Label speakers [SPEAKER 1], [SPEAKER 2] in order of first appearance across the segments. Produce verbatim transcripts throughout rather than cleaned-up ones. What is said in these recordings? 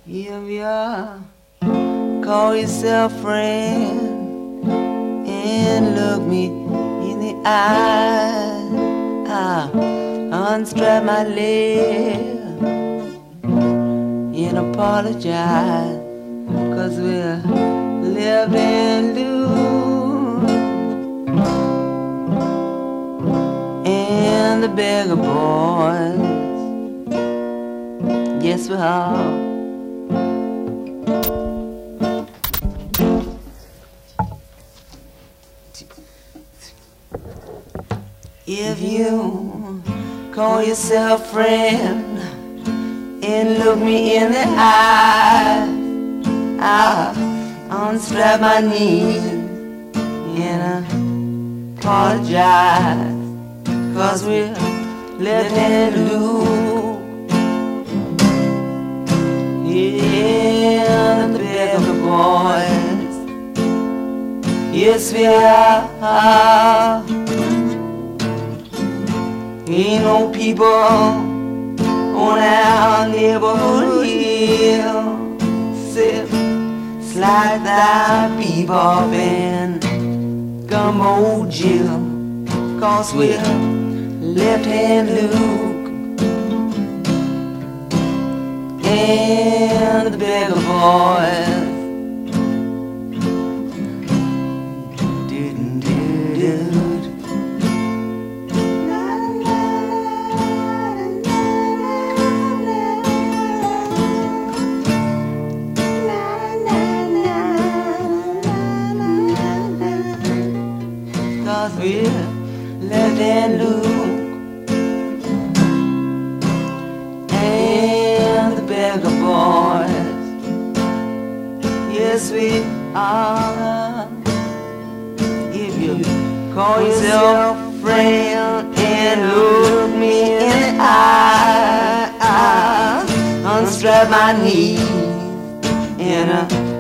[SPEAKER 1] If you call yourself friend and look me in the eye, I'll unstrap my leg and apologize, 'cause we're living loose. And the beggar boys, yes we are. If you call yourself friend and look me in the eye, I'll unstrap my knees and apologize, 'cause we're living loose. Yeah, the beggar boys, yes we are. Ain't no people on our neighborhood hill, sip, slide that bebop and gumbo Jill, 'cause we're left-hand Luke and the beggar boys. Cause we're left and Luke and the beggar boys, yes we are. If you call yourself friend and look me in the eye, I'll unstrap my knees and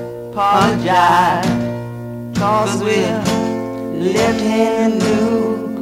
[SPEAKER 1] apologize, 'cause we're left-hand Luke